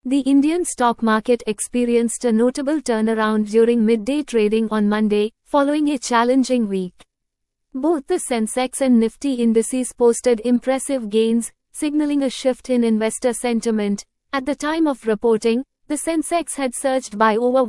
The Indian stock market experienced a notable turnaround during midday trading on Monday, following a challenging week. Both the Sensex and Nifty indices posted impressive gains, signaling a shift in investor sentiment. At the time of reporting, the Sensex had surged by over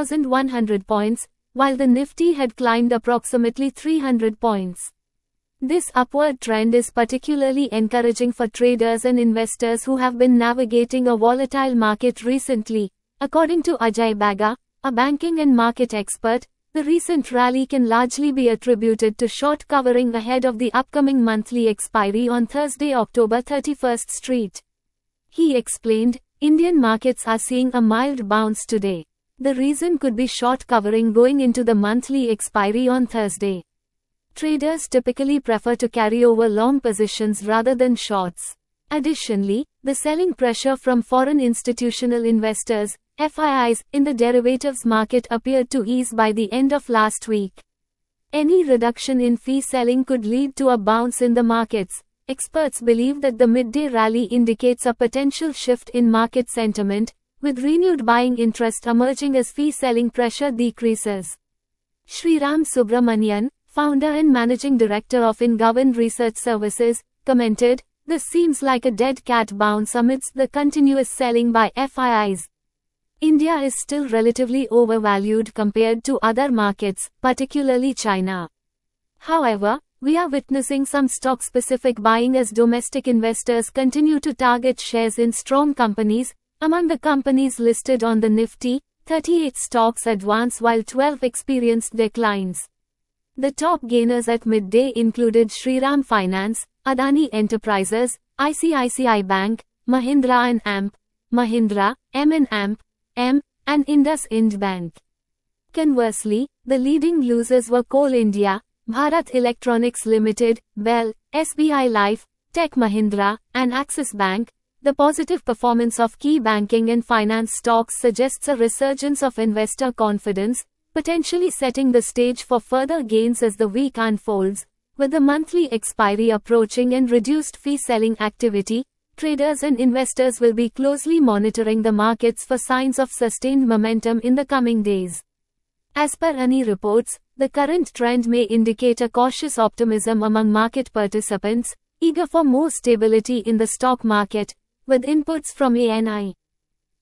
1,100 points, while the Nifty had climbed approximately 300 points. This upward trend is particularly encouraging for traders and investors who have been navigating a volatile market recently. According to Ajay Baga, a banking and market expert, the recent rally can largely be attributed to short covering ahead of the upcoming monthly expiry on Thursday, October 31st Street. He explained, Indian markets are seeing a mild bounce today. The reason could be short covering going into the monthly expiry on Thursday. Traders typically prefer to carry over long positions rather than shorts. Additionally, the selling pressure from foreign institutional investors, FIIs, in the derivatives market appeared to ease by the end of last week. Any reduction in fee selling could lead to a bounce in the markets. Experts believe that the midday rally indicates a potential shift in market sentiment, with renewed buying interest emerging as fee selling pressure decreases. Sriram Subramanian, founder and managing director of InGovern Research Services, commented, "This seems like a dead cat bounce amidst the continuous selling by FIIs. India is still relatively overvalued compared to other markets, particularly China. However, we are witnessing some stock-specific buying as domestic investors continue to target shares in strong companies. Among the companies listed on the Nifty, 38 stocks advanced while 12 experienced declines. The top gainers at midday included Shriram Finance, Adani Enterprises, ICICI Bank, Mahindra and AMP, Mahindra, M and AMP, M, and IndusInd Bank. Conversely, the leading losers were Coal India, Bharat Electronics Limited, BEL, SBI Life, Tech Mahindra, and Axis Bank. The positive performance of key banking and finance stocks suggests a resurgence of investor confidence, potentially setting the stage for further gains as the week unfolds. With the monthly expiry approaching and reduced fee selling activity, traders and investors will be closely monitoring the markets for signs of sustained momentum in the coming days. As per ANI reports, the current trend may indicate a cautious optimism among market participants, eager for more stability in the stock market, with inputs from ANI.